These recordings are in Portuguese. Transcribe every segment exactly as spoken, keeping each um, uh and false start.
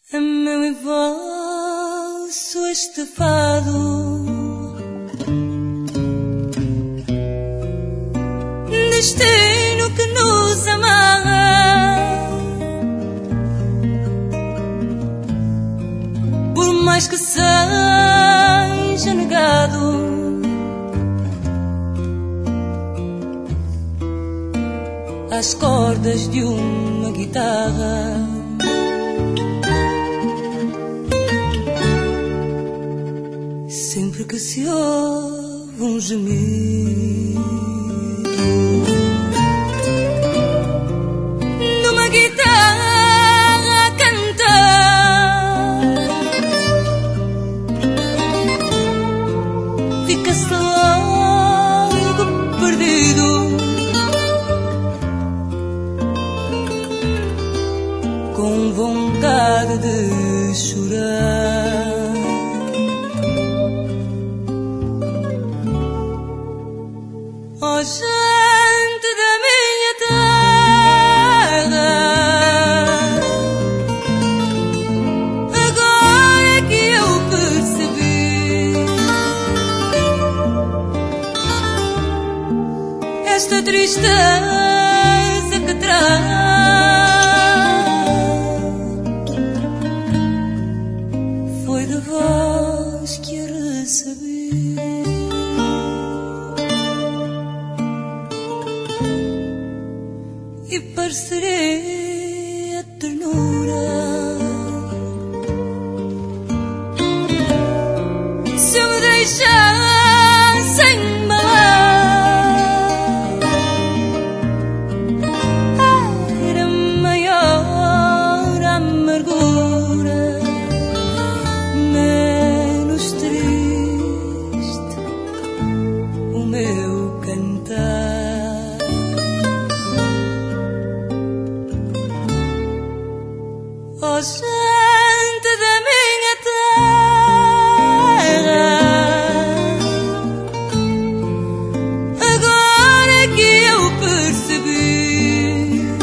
É meu e vosso este fado, destino que nos amarra, por mais que seja negado. Às cordas de uma guitarra, sempre que se ouve um gemido numa guitarra a cantar, fica-se logo perdido, com vontade de chorar. Oh, gente da minha terra, agora é que eu percebi esta tristeza que traz. Foi de vós que a recebi. E parecerei a ternura se eu me deixasse embalar. Era maior a amargura, menos triste o meu cantar. Oh, gente da minha terra, agora é que eu percebi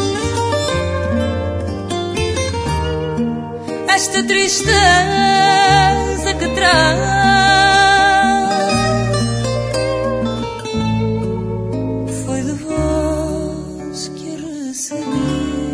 esta tristeza que traz. Foi de vós que a recebi.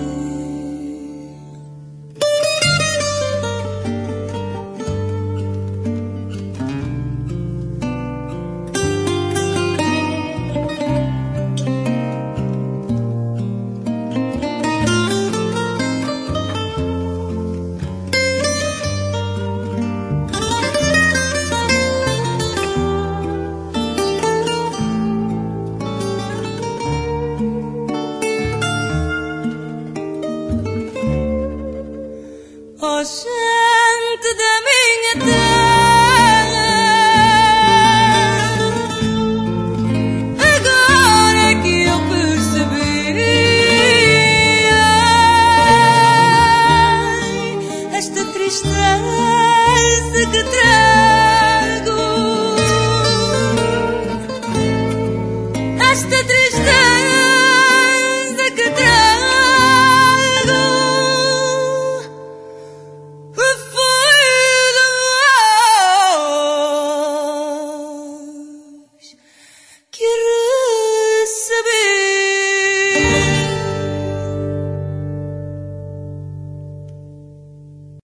Oh, gente da minha terra, agora é que eu percebi ai, esta tristeza que traz.